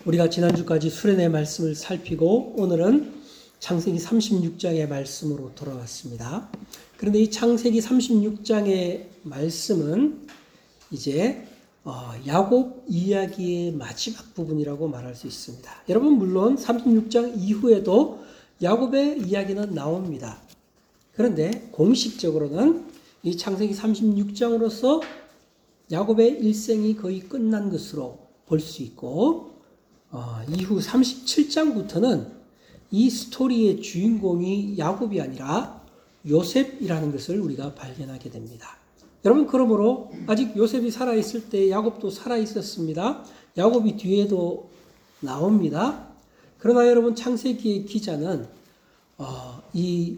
우리가 지난주까지 수련의 말씀을 살피고 오늘은 창세기 36장의 말씀으로 돌아왔습니다. 그런데 이 창세기 36장의 말씀은 이제 야곱 이야기의 마지막 부분이라고 말할 수 있습니다. 여러분 물론 36장 이후에도 야곱의 이야기는 나옵니다. 그런데 공식적으로는 이 창세기 36장으로서 야곱의 일생이 거의 끝난 것으로 볼 수 있고 이후 37장부터는 이 스토리의 주인공이 야곱이 아니라 요셉이라는 것을 우리가 발견하게 됩니다. 여러분 그러므로 아직 요셉이 살아있을 때 야곱도 살아있었습니다. 야곱이 뒤에도 나옵니다. 그러나 여러분 창세기의 기자는 이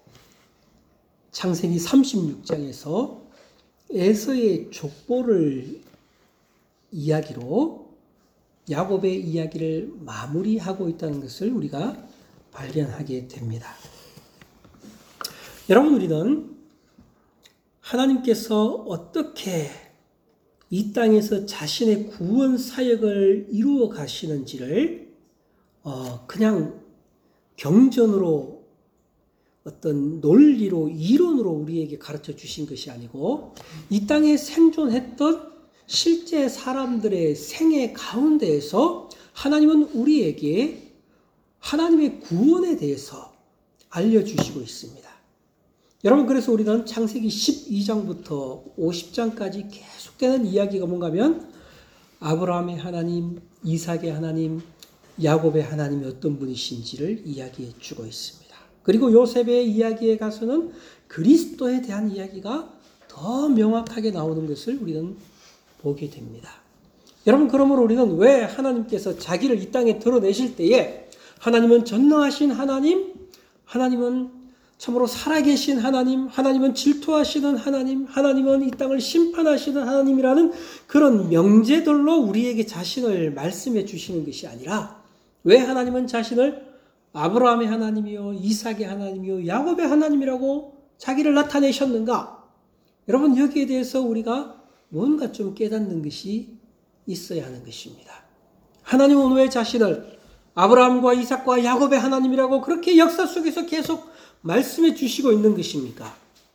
창세기 36장에서 에서의 족보를 이야기로 야곱의 이야기를 마무리하고 있다는 것을 우리가 발견하게 됩니다. 여러분 우리는 하나님께서 어떻게 이 땅에서 자신의 구원 사역을 이루어 가시는지를 그냥 경전으로 어떤 논리로 이론으로 우리에게 가르쳐 주신 것이 아니고 이 땅에 생존했던 실제 사람들의 생애 가운데에서 하나님은 우리에게 하나님의 구원에 대해서 알려주시고 있습니다. 여러분 그래서 우리는 창세기 12장부터 50장까지 계속되는 이야기가 뭔가 하면 아브라함의 하나님, 이삭의 하나님, 야곱의 하나님이 어떤 분이신지를 이야기해 주고 있습니다. 그리고 요셉의 이야기에 가서는 그리스도에 대한 이야기가 더 명확하게 나오는 것을 우리는 보게 됩니다. 여러분 그러므로 우리는 왜 하나님께서 자기를 이 땅에 드러내실 때에 하나님은 전능하신 하나님, 하나님은 참으로 살아계신 하나님, 하나님은 질투하시는 하나님, 하나님은 이 땅을 심판하시는 하나님이라는 그런 명제들로 우리에게 자신을 말씀해 주시는 것이 아니라 왜 하나님은 자신을 아브라함의 하나님이요, 이삭의 하나님이요, 야곱의 하나님이라고 자기를 나타내셨는가? 여러분 여기에 대해서 우리가 뭔가 좀 깨닫는 것이 있어야 하는 것입니다. 하나님은 왜 자신을 아브라함과 이삭과 야곱의 하나님이라고 그렇게 역사 속에서 계속 말씀해 주시고 있는 것입니까?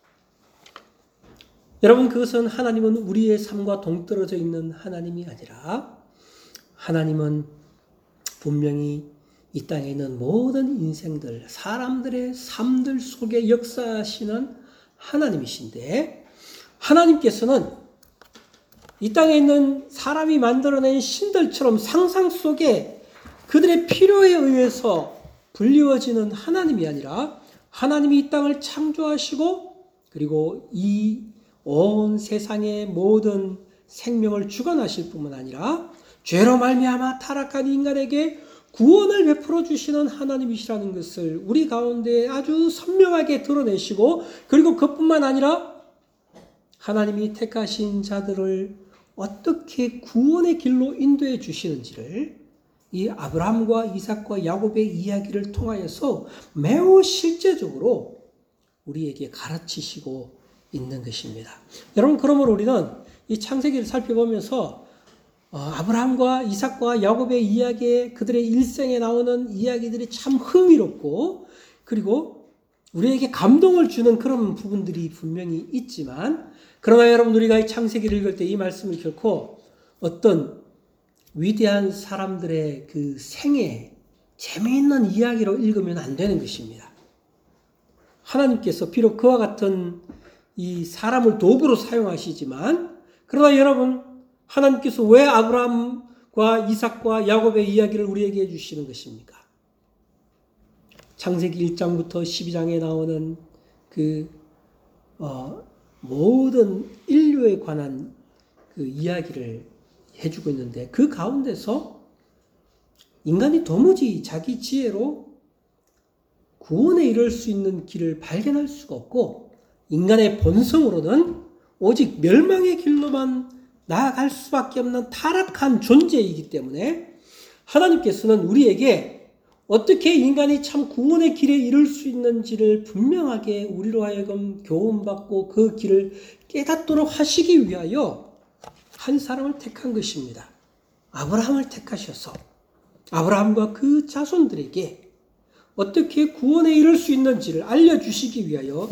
여러분 그것은 하나님은 우리의 삶과 동떨어져 있는 하나님이 아니라 하나님은 분명히 이 땅에 있는 모든 인생들, 사람들의 삶들 속에 역사하시는 하나님이신데 하나님께서는 이 땅에 있는 사람이 만들어낸 신들처럼 상상 속에 그들의 필요에 의해서 불리워지는 하나님이 아니라 하나님이 이 땅을 창조하시고 그리고 이 온 세상의 모든 생명을 주관하실 뿐만 아니라 죄로 말미암아 타락한 인간에게 구원을 베풀어 주시는 하나님이시라는 것을 우리 가운데 아주 선명하게 드러내시고 그리고 그뿐만 아니라 하나님이 택하신 자들을 어떻게 구원의 길로 인도해 주시는지를 이 아브라함과 이삭과 야곱의 이야기를 통하여서 매우 실제적으로 우리에게 가르치시고 있는 것입니다. 여러분 그러므로 우리는 이 창세기를 살펴보면서 아브라함과 이삭과 야곱의 이야기에 그들의 일생에 나오는 이야기들이 참 흥미롭고 그리고 우리에게 감동을 주는 그런 부분들이 분명히 있지만 그러나 여러분 우리가 이 창세기를 읽을 때 이 말씀을 결코 어떤 위대한 사람들의 그 생애 재미있는 이야기로 읽으면 안 되는 것입니다. 하나님께서 비록 그와 같은 이 사람을 도구로 사용하시지만 그러나 여러분 하나님께서 왜 아브라함과 이삭과 야곱의 이야기를 우리에게 해주시는 것입니까? 창세기 1장부터 12장에 나오는 그 모든 인류에 관한 그 이야기를 해주고 있는데 그 가운데서 인간이 도무지 자기 지혜로 구원에 이를 수 있는 길을 발견할 수가 없고 인간의 본성으로는 오직 멸망의 길로만 나아갈 수밖에 없는 타락한 존재이기 때문에 하나님께서는 우리에게 어떻게 인간이 참 구원의 길에 이를 수 있는지를 분명하게 우리로 하여금 교훈받고 그 길을 깨닫도록 하시기 위하여 한 사람을 택한 것입니다. 아브라함을 택하셔서 아브라함과 그 자손들에게 어떻게 구원에 이를 수 있는지를 알려주시기 위하여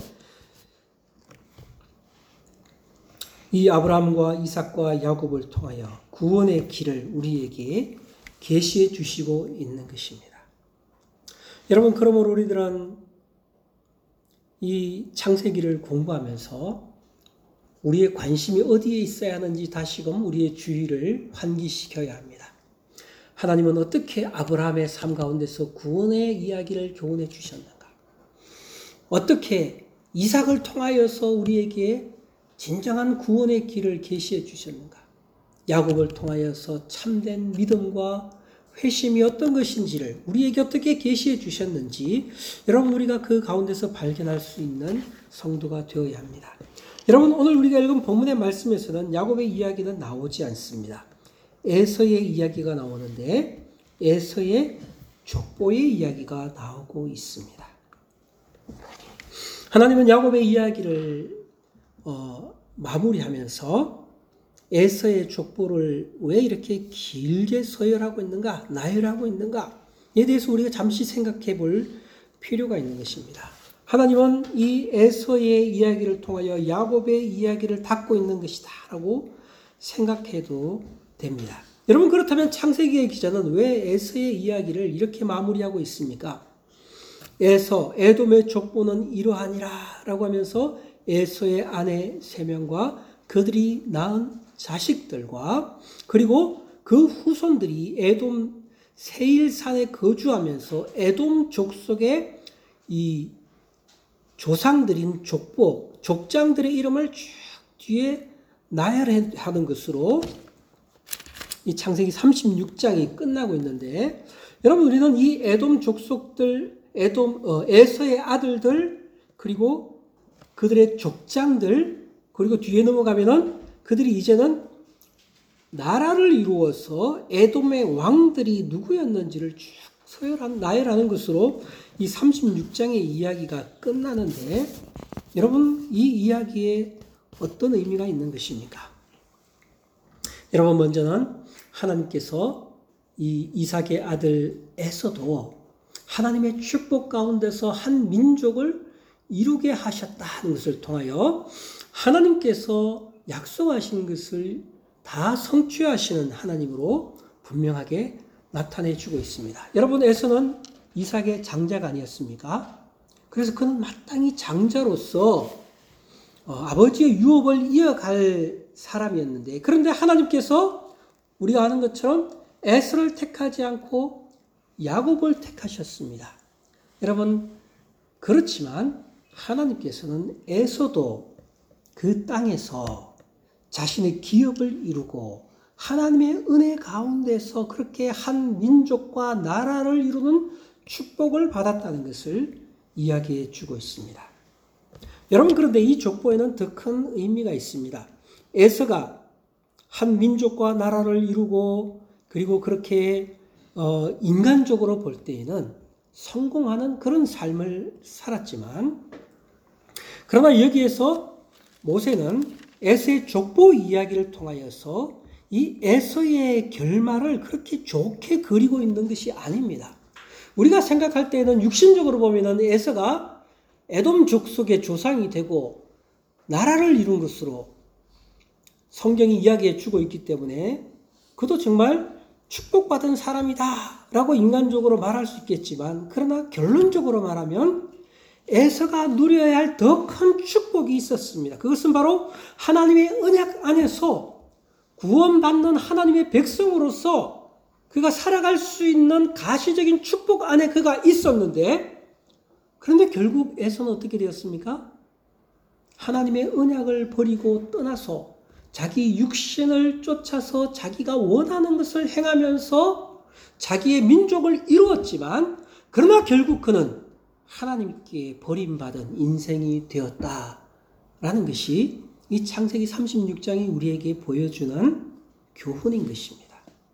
이 아브라함과 이삭과 야곱을 통하여 구원의 길을 우리에게 계시해 주시고 있는 것입니다. 여러분, 그러므로 우리들은 이 창세기를 공부하면서 우리의 관심이 어디에 있어야 하는지 다시금 우리의 주의를 환기시켜야 합니다. 하나님은 어떻게 아브라함의 삶 가운데서 구원의 이야기를 교훈해 주셨는가? 어떻게 이삭을 통하여서 우리에게 진정한 구원의 길을 계시해 주셨는가? 야곱을 통하여서 참된 믿음과 회심이 어떤 것인지를 우리에게 어떻게 계시해 주셨는지 여러분, 우리가 그 가운데서 발견할 수 있는 성도가 되어야 합니다. 여러분, 오늘 우리가 읽은 본문의 말씀에서는 야곱의 이야기는 나오지 않습니다. 에서의 이야기가 나오는데 에서의 족보의 이야기가 나오고 있습니다. 하나님은 야곱의 이야기를 마무리하면서 에서의 족보를 왜 이렇게 길게 서열하고 있는가, 나열하고 있는가에 대해서 우리가 잠시 생각해 볼 필요가 있는 것입니다. 하나님은 이 에서의 이야기를 통하여 야곱의 이야기를 닫고 있는 것이다 라고 생각해도 됩니다. 여러분, 그렇다면 창세기의 기자는 왜 에서의 이야기를 이렇게 마무리하고 있습니까? 에서, 에돔의 족보는 이러하니라 라고 하면서 에서의 아내 3명과 그들이 낳은 자식들과 그리고 그 후손들이 에돔 세일산에 거주하면서 에돔 족속의 이 조상들인 족보, 족장들의 이름을 쭉 뒤에 나열하는 것으로 이 창세기 36장이 끝나고 있는데, 여러분, 우리는 이 에돔 족속들, 에서의 아들들, 그리고 그들의 족장들, 그리고 뒤에 넘어가면은 그들이 이제는 나라를 이루어서 에돔의 왕들이 누구였는지를 쭉 나열하는 것으로 이 36장의 이야기가 끝나는데, 여러분, 이 이야기에 어떤 의미가 있는 것입니까? 여러분, 먼저는 하나님께서 이 이삭의 아들 에서도 하나님의 축복 가운데서 한 민족을 이루게 하셨다는 것을 통하여 하나님께서 약속하신 것을 다 성취하시는 하나님으로 분명하게 나타내주고 있습니다. 여러분, 에서는 이삭의 장자가 아니었습니까? 그래서 그는 마땅히 장자로서 아버지의 유업을 이어갈 사람이었는데, 그런데 하나님께서 우리가 아는 것처럼 에서를 택하지 않고 야곱을 택하셨습니다. 여러분, 그렇지만 하나님께서는 에서도 그 땅에서 자신의 기업을 이루고 하나님의 은혜 가운데서 그렇게 한 민족과 나라를 이루는 축복을 받았다는 것을 이야기해 주고 있습니다. 여러분, 그런데 이 족보에는 더 큰 의미가 있습니다. 에서가 한 민족과 나라를 이루고 그리고 그렇게 인간적으로 볼 때에는 성공하는 그런 삶을 살았지만, 그러나 여기에서 모세는 에서의 족보 이야기를 통하여서 이 에서의 결말을 그렇게 좋게 그리고 있는 것이 아닙니다. 우리가 생각할 때에는 육신적으로 보면은 에서가 에돔 족속의 조상이 되고 나라를 이룬 것으로 성경이 이야기해 주고 있기 때문에 그도 정말 축복받은 사람이다 라고 인간적으로 말할 수 있겠지만, 그러나 결론적으로 말하면 에서가 누려야 할 더 큰 축복이 있었습니다. 그것은 바로 하나님의 언약 안에서 구원받는 하나님의 백성으로서 그가 살아갈 수 있는 가시적인 축복 안에 그가 있었는데, 그런데 결국 에서는 어떻게 되었습니까? 하나님의 언약을 버리고 떠나서 자기 육신을 쫓아서 자기가 원하는 것을 행하면서 자기의 민족을 이루었지만, 그러나 결국 그는 하나님께 버림받은 인생이 되었다라는 것이 이 창세기 36장이 우리에게 보여주는 교훈인 것입니다.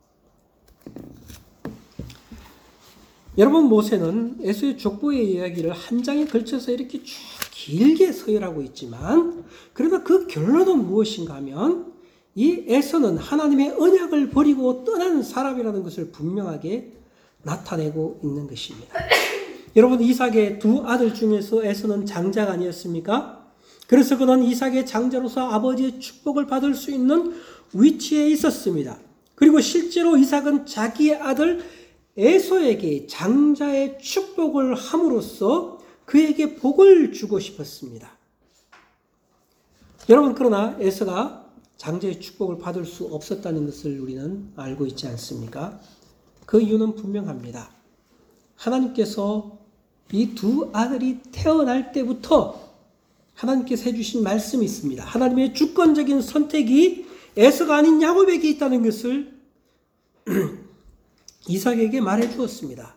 여러분, 모세는 에서의 족보의 이야기를 한 장에 걸쳐서 이렇게 쭉 길게 서열하고 있지만, 그러나 그 결론은 무엇인가 하면 이 에서는 하나님의 언약을 버리고 떠난 사람이라는 것을 분명하게 나타내고 있는 것입니다. 여러분, 이삭의 두 아들 중에서 에서는 장자가 아니었습니까? 그래서 그는 이삭의 장자로서 아버지의 축복을 받을 수 있는 위치에 있었습니다. 그리고 실제로 이삭은 자기의 아들 에서에게 장자의 축복을 함으로써 그에게 복을 주고 싶었습니다. 여러분, 그러나 에서가 장자의 축복을 받을 수 없었다는 것을 우리는 알고 있지 않습니까? 그 이유는 분명합니다. 하나님께서 이 두 아들이 태어날 때부터 하나님께서 해주신 말씀이 있습니다. 하나님의 주권적인 선택이 에서가 아닌 야곱에게 있다는 것을 이삭에게 말해 주었습니다.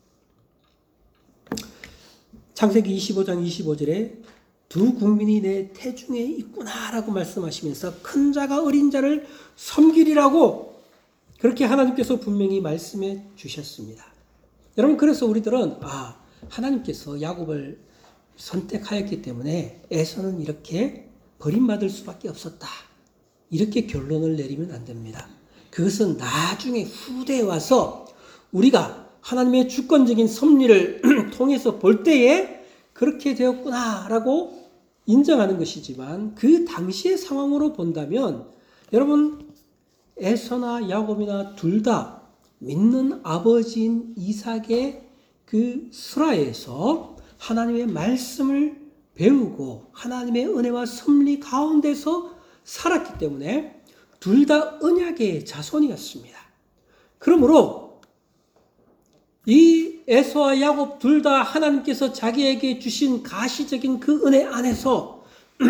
창세기 25장 25절에 두 국민이 내 태중에 있구나라고 말씀하시면서 큰 자가 어린 자를 섬기리라고 그렇게 하나님께서 분명히 말씀해 주셨습니다. 여러분, 그래서 우리들은 하나님께서 야곱을 선택하였기 때문에 에서는 이렇게 버림받을 수밖에 없었다, 이렇게 결론을 내리면 안 됩니다. 그것은 나중에 후대에 와서 우리가 하나님의 주권적인 섭리를 통해서 볼 때에 그렇게 되었구나라고 인정하는 것이지만, 그 당시의 상황으로 본다면 여러분, 에서나 야곱이나 둘 다 믿는 아버지인 이삭의 그 수라에서 하나님의 말씀을 배우고 하나님의 은혜와 섭리 가운데서 살았기 때문에 둘 다 언약의 자손이었습니다. 그러므로 이 에서와 야곱 둘 다 하나님께서 자기에게 주신 가시적인 그 은혜 안에서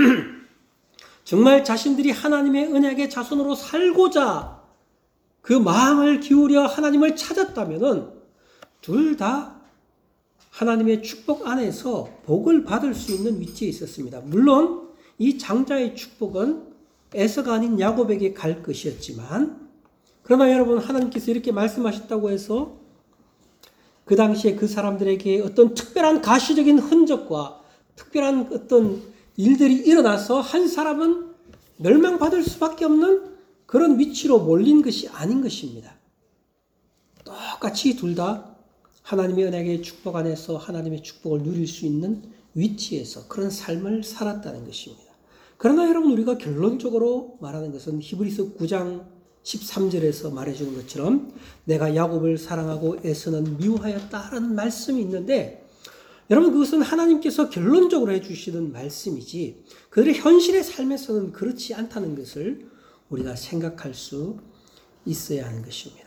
정말 자신들이 하나님의 언약의 자손으로 살고자 그 마음을 기울여 하나님을 찾았다면은 둘 다 하나님의 축복 안에서 복을 받을 수 있는 위치에 있었습니다. 물론 이 장자의 축복은 에서가 아닌 야곱에게 갈 것이었지만, 그러나 여러분, 하나님께서 이렇게 말씀하셨다고 해서 그 당시에 그 사람들에게 어떤 특별한 가시적인 흔적과 특별한 어떤 일들이 일어나서 한 사람은 멸망받을 수밖에 없는 그런 위치로 몰린 것이 아닌 것입니다. 똑같이 둘 다 하나님의 언약의 축복 안에서 하나님의 축복을 누릴 수 있는 위치에서 그런 삶을 살았다는 것입니다. 그러나 여러분, 우리가 결론적으로 말하는 것은 히브리서 9장 13절에서 말해주는 것처럼 내가 야곱을 사랑하고 에서는 미워하였다라는 말씀이 있는데, 여러분, 그것은 하나님께서 결론적으로 해주시는 말씀이지 그들의 현실의 삶에서는 그렇지 않다는 것을 우리가 생각할 수 있어야 하는 것입니다.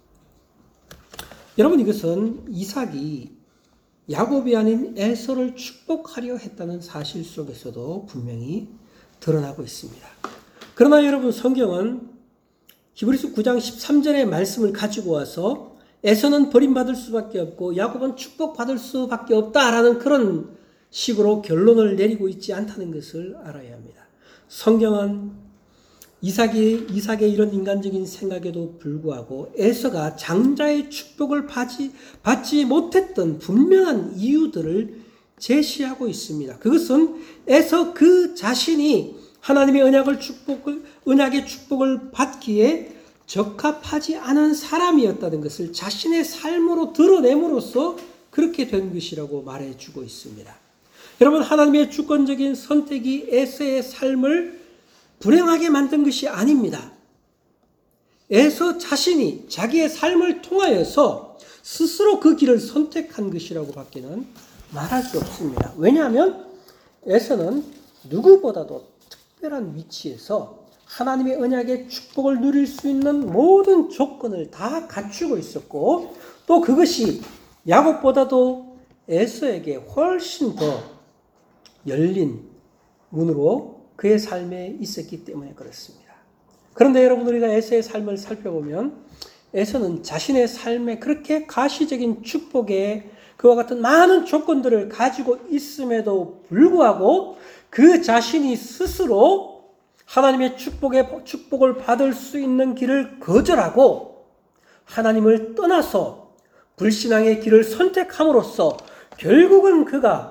여러분, 이것은 이삭이 야곱이 아닌 에서를 축복하려 했다는 사실 속에서도 분명히 드러나고 있습니다. 그러나 여러분, 성경은 히브리서 9장 13절의 말씀을 가지고 와서 에서는 버림받을 수밖에 없고 야곱은 축복받을 수밖에 없다라는 그런 식으로 결론을 내리고 있지 않다는 것을 알아야 합니다. 성경은 이삭의 이런 인간적인 생각에도 불구하고 에서가 장자의 축복을 받지 못했던 분명한 이유들을 제시하고 있습니다. 그것은 에서 그 자신이 하나님의 언약의 축복을 받기에 적합하지 않은 사람이었다는 것을 자신의 삶으로 드러냄으로써 그렇게 된 것이라고 말해주고 있습니다. 여러분, 하나님의 주권적인 선택이 에서의 삶을 불행하게 만든 것이 아닙니다. 에서 자신이 자기의 삶을 통하여서 스스로 그 길을 선택한 것이라고 밖에는 말할 수 없습니다. 왜냐하면 에서는 누구보다도 특별한 위치에서 하나님의 언약의 축복을 누릴 수 있는 모든 조건을 다 갖추고 있었고, 또 그것이 야곱보다도 에서에게 훨씬 더 열린 문으로 그의 삶에 있었기 때문에 그렇습니다. 그런데 여러분, 우리가 에서의 삶을 살펴보면 에서는 자신의 삶에 그렇게 가시적인 축복에 그와 같은 많은 조건들을 가지고 있음에도 불구하고 그 자신이 스스로 하나님의 축복을 받을 수 있는 길을 거절하고 하나님을 떠나서 불신앙의 길을 선택함으로써 결국은 그가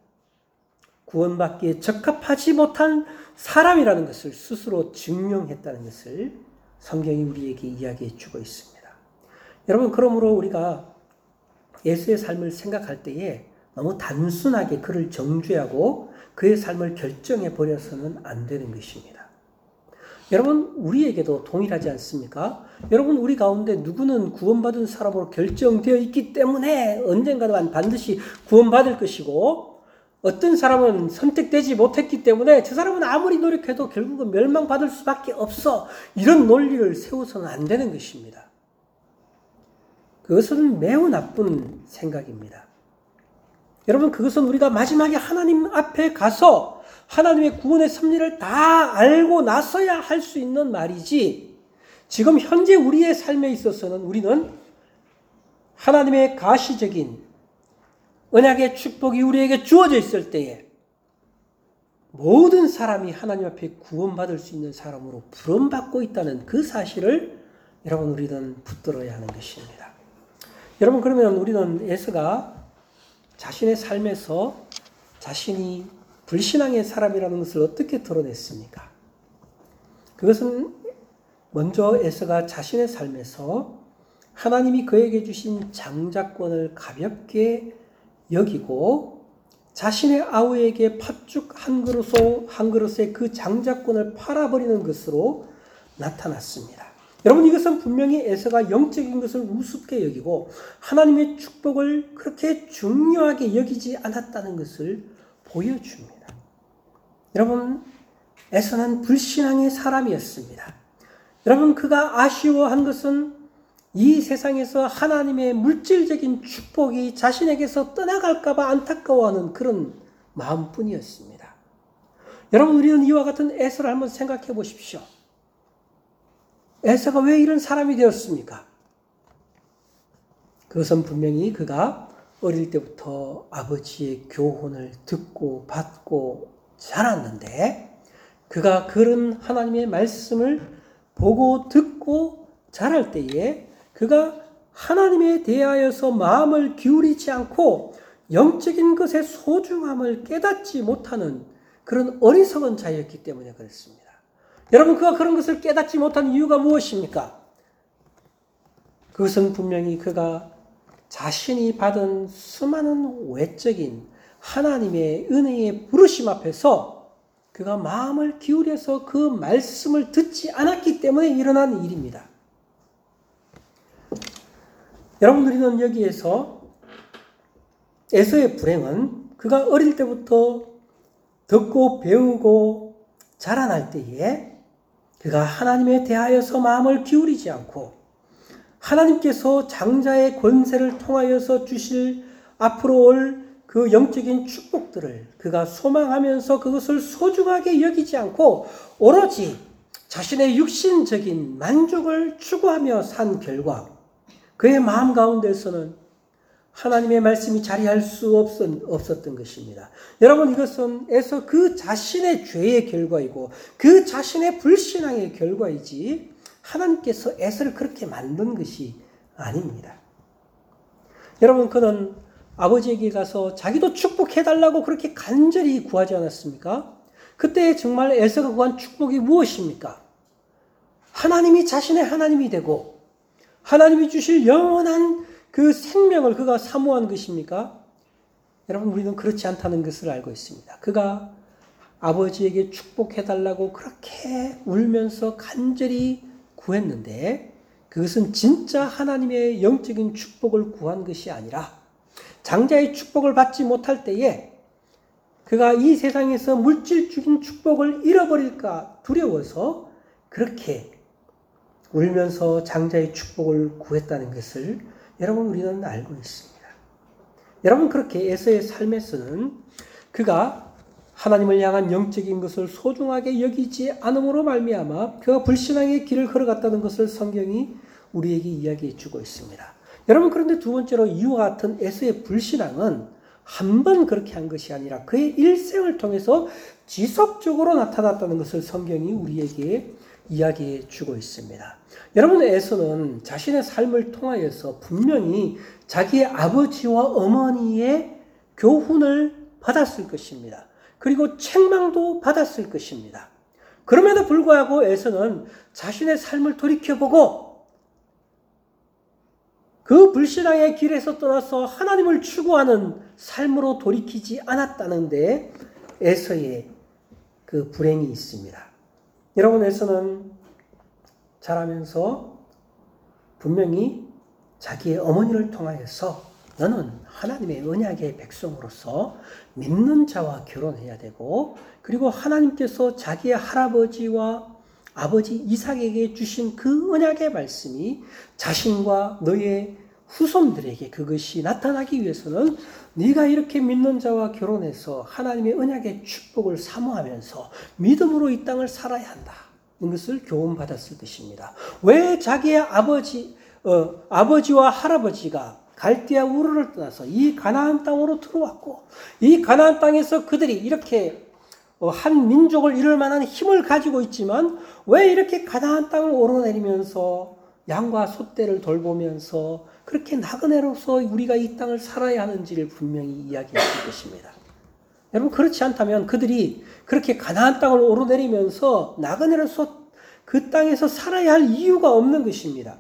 구원받기에 적합하지 못한 사람이라는 것을 스스로 증명했다는 것을 성경이 우리에게 이야기해 주고 있습니다. 여러분, 그러므로 우리가 에서의 삶을 생각할 때에 너무 단순하게 그를 정죄하고 그의 삶을 결정해 버려서는 안 되는 것입니다. 여러분, 우리에게도 동일하지 않습니까? 여러분, 우리 가운데 누구는 구원받은 사람으로 결정되어 있기 때문에 언젠가는 반드시 구원받을 것이고, 어떤 사람은 선택되지 못했기 때문에 저 사람은 아무리 노력해도 결국은 멸망받을 수밖에 없어. 이런 논리를 세워서는 안 되는 것입니다. 그것은 매우 나쁜 생각입니다. 여러분, 그것은 우리가 마지막에 하나님 앞에 가서 하나님의 구원의 섭리를 다 알고 나서야 할 수 있는 말이지, 지금 현재 우리의 삶에 있어서는 우리는 하나님의 가시적인 언약의 축복이 우리에게 주어져 있을 때에 모든 사람이 하나님 앞에 구원받을 수 있는 사람으로 부름받고 있다는 그 사실을 여러분, 우리는 붙들어야 하는 것입니다. 여러분, 그러면 우리는 에서가 자신의 삶에서 자신이 불신앙의 사람이라는 것을 어떻게 드러냈습니까? 그것은 먼저 에서가 자신의 삶에서 하나님이 그에게 주신 장자권을 가볍게 여기고 자신의 아우에게 팥죽 한 그릇에 그 장자권을 팔아버리는 것으로 나타났습니다. 여러분, 이것은 분명히 에서가 영적인 것을 우습게 여기고 하나님의 축복을 그렇게 중요하게 여기지 않았다는 것을 보여줍니다. 여러분, 에서는 불신앙의 사람이었습니다. 여러분, 그가 아쉬워한 것은 이 세상에서 하나님의 물질적인 축복이 자신에게서 떠나갈까 봐 안타까워하는 그런 마음뿐이었습니다. 여러분, 우리는 이와 같은 에서를 한번 생각해 보십시오. 에서가 왜 이런 사람이 되었습니까? 그것은 분명히 그가 어릴 때부터 아버지의 교훈을 듣고 받고 자랐는데, 그가 그런 하나님의 말씀을 보고 듣고 자랄 때에 그가 하나님에 대하여서 마음을 기울이지 않고 영적인 것의 소중함을 깨닫지 못하는 그런 어리석은 자였기 때문에 그렇습니다. 여러분, 그가 그런 것을 깨닫지 못한 이유가 무엇입니까? 그것은 분명히 그가 자신이 받은 수많은 외적인 하나님의 은혜의 부르심 앞에서 그가 마음을 기울여서 그 말씀을 듣지 않았기 때문에 일어난 일입니다. 여러분, 우리는 여기에서 에서의 불행은 그가 어릴 때부터 듣고 배우고 자라날 때에 그가 하나님에 대하여서 마음을 기울이지 않고 하나님께서 장자의 권세를 통하여서 주실 앞으로 올 그 영적인 축복들을 그가 소망하면서 그것을 소중하게 여기지 않고 오로지 자신의 육신적인 만족을 추구하며 산 결과 그의 마음 가운데서는 하나님의 말씀이 자리할 수 없었던 것입니다. 여러분, 이것은 에서 그 자신의 죄의 결과이고 그 자신의 불신앙의 결과이지 하나님께서 에서를 그렇게 만든 것이 아닙니다. 여러분, 그는 아버지에게 가서 자기도 축복해달라고 그렇게 간절히 구하지 않았습니까? 그때 정말 에서가 구한 축복이 무엇입니까? 하나님이 자신의 하나님이 되고 하나님이 주실 영원한 그 생명을 그가 사모한 것입니까? 여러분, 우리는 그렇지 않다는 것을 알고 있습니다. 그가 아버지에게 축복해달라고 그렇게 울면서 간절히 구했는데 그것은 진짜 하나님의 영적인 축복을 구한 것이 아니라 장자의 축복을 받지 못할 때에 그가 이 세상에서 물질적인 축복을 잃어버릴까 두려워서 그렇게 울면서 장자의 축복을 구했다는 것을 여러분, 우리는 알고 있습니다. 여러분, 그렇게 에서의 삶에서는 그가 하나님을 향한 영적인 것을 소중하게 여기지 않음으로 말미암아 그가 불신앙의 길을 걸어갔다는 것을 성경이 우리에게 이야기해 주고 있습니다. 여러분, 그런데 두 번째로 이와 같은 에서의 불신앙은 한 번 그렇게 한 것이 아니라 그의 일생을 통해서 지속적으로 나타났다는 것을 성경이 우리에게 이야기해 주고 있습니다. 여러분, 에서는 자신의 삶을 통하여서 분명히 자기의 아버지와 어머니의 교훈을 받았을 것입니다. 그리고 책망도 받았을 것입니다. 그럼에도 불구하고 에서는 자신의 삶을 돌이켜보고 그 불신앙의 길에서 떠나서 하나님을 추구하는 삶으로 돌이키지 않았다는데 에서의 그 불행이 있습니다. 여러분, 에서는 자라면서 분명히 자기의 어머니를 통하여서 너는 하나님의 언약의 백성으로서 믿는 자와 결혼해야 되고, 그리고 하나님께서 자기의 할아버지와 아버지 이삭에게 주신 그 언약의 말씀이 자신과 너의 후손들에게 그것이 나타나기 위해서는 네가 이렇게 믿는 자와 결혼해서 하나님의 언약의 축복을 사모하면서 믿음으로 이 땅을 살아야 한다. 이것을 교훈받았을 것입니다. 왜 자기의 아버지와 할아버지가 갈대아 우르를 떠나서 이 가나안 땅으로 들어왔고, 이 가나안 땅에서 그들이 이렇게 한 민족을 이룰 만한 힘을 가지고 있지만 왜 이렇게 가나안 땅을 오르내리면서 양과 소떼를 돌보면서 그렇게 나그네로서 우리가 이 땅을 살아야 하는지를 분명히 이야기했을 것입니다. 여러분, 그렇지 않다면 그들이 그렇게 가나안 땅을 오르내리면서 나그네로서 그 땅에서 살아야 할 이유가 없는 것입니다.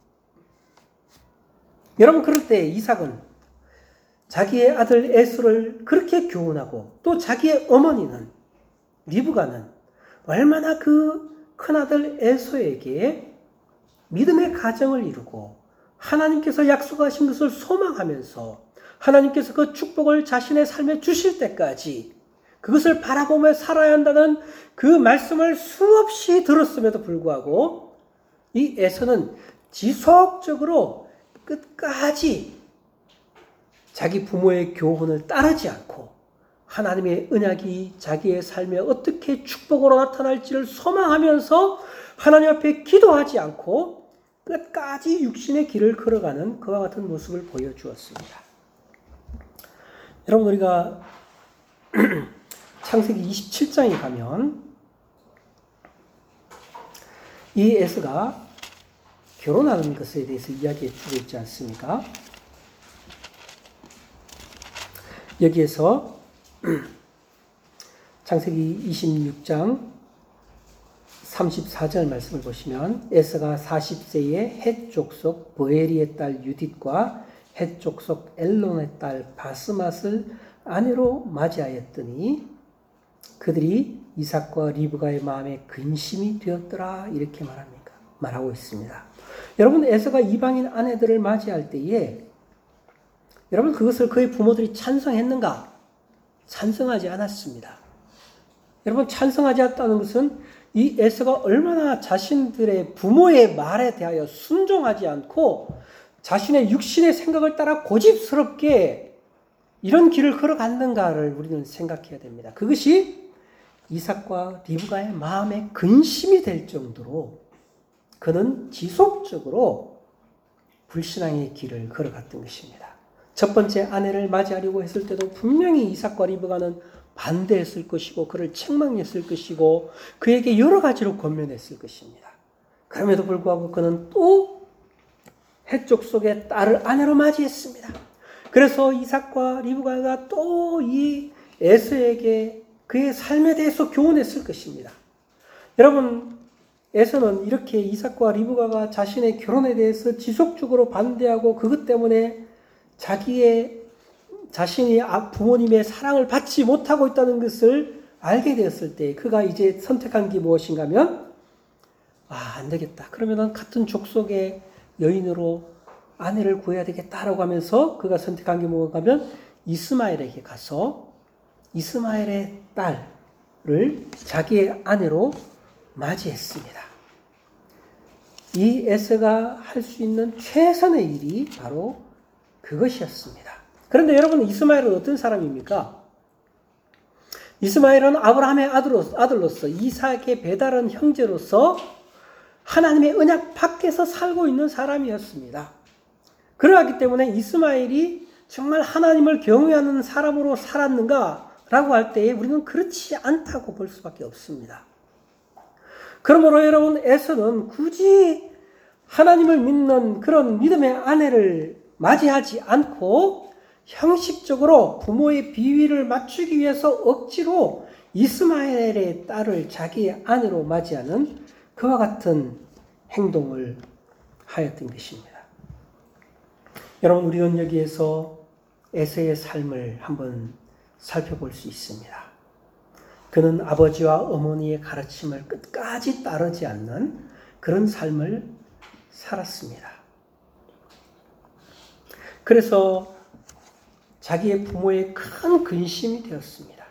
여러분, 그럴 때 이삭은 자기의 아들 에서를 그렇게 교훈하고, 또 자기의 어머니는 리브가는 얼마나 그 큰아들 에서에게 믿음의 가정을 이루고 하나님께서 약속하신 것을 소망하면서 하나님께서 그 축복을 자신의 삶에 주실 때까지 그것을 바라보며 살아야 한다는 그 말씀을 수없이 들었음에도 불구하고 이 에서는 지속적으로 끝까지 자기 부모의 교훈을 따르지 않고 하나님의 언약이 자기의 삶에 어떻게 축복으로 나타날지를 소망하면서 하나님 앞에 기도하지 않고 끝까지 육신의 길을 걸어가는 그와 같은 모습을 보여주었습니다. 여러분, 우리가 창세기 27장에 가면 이 에서가 결혼하는 것에 대해서 이야기해 주고 있지 않습니까? 여기에서 창세기 26장 34절 말씀을 보시면 에서가 40세에 헷 족속 브에리의 딸 유딧과 헷 족속 엘론의 딸 바스맛을 아내로 맞이하였더니 그들이 이삭과 리브가의 마음에 근심이 되었더라, 이렇게 말하고 있습니다. 여러분, 에서가 이방인 아내들을 맞이할 때에 여러분, 그것을 그의 부모들이 찬성했는가? 찬성하지 않았습니다. 여러분, 찬성하지 않았다는 것은 이 에서가 얼마나 자신들의 부모의 말에 대하여 순종하지 않고 자신의 육신의 생각을 따라 고집스럽게 이런 길을 걸어갔는가를 우리는 생각해야 됩니다. 그것이 이삭과 리브가의 마음에 근심이 될 정도로 그는 지속적으로 불신앙의 길을 걸어갔던 것입니다. 첫 번째 아내를 맞이하려고 했을 때도 분명히 이삭과 리브가는 반대했을 것이고 그를 책망했을 것이고 그에게 여러 가지로 권면했을 것입니다. 그럼에도 불구하고 그는 또 헷족 속의 딸을 아내로 맞이했습니다. 그래서 이삭과 리브가가 또 이 에서에게 그의 삶에 대해서 교훈했을 것입니다. 여러분, 에서는 이렇게 이삭과 리브가가 자신의 결혼에 대해서 지속적으로 반대하고 그것 때문에 자신이 부모님의 사랑을 받지 못하고 있다는 것을 알게 되었을 때 그가 이제 선택한 게 무엇인가 하면 안 되겠다. 그러면은 같은 족속의 여인으로 아내를 구해야 되겠다라고 하면서 그가 선택한 게 무엇인가 하면 이스마엘에게 가서 이스마엘의 딸을 자기의 아내로 맞이했습니다. 이 에서가 할 수 있는 최선의 일이 바로 그것이었습니다. 그런데 여러분, 이스마엘은 어떤 사람입니까? 이스마엘은 아브라함의 아들로서 이삭의 배다른 형제로서 하나님의 언약 밖에서 살고 있는 사람이었습니다. 그러기 때문에 이스마엘이 정말 하나님을 경외하는 사람으로 살았는가? 라고 할 때에 우리는 그렇지 않다고 볼 수밖에 없습니다. 그러므로 여러분, 에서는 굳이 하나님을 믿는 그런 믿음의 아내를 맞이하지 않고 형식적으로 부모의 비위를 맞추기 위해서 억지로 이스마엘의 딸을 자기의 아내로 맞이하는 그와 같은 행동을 하였던 것입니다. 여러분, 우리는 여기에서 에서의 삶을 한번 살펴볼 수 있습니다. 그는 아버지와 어머니의 가르침을 끝까지 따르지 않는 그런 삶을 살았습니다. 그래서 자기의 부모의 큰 근심이 되었습니다.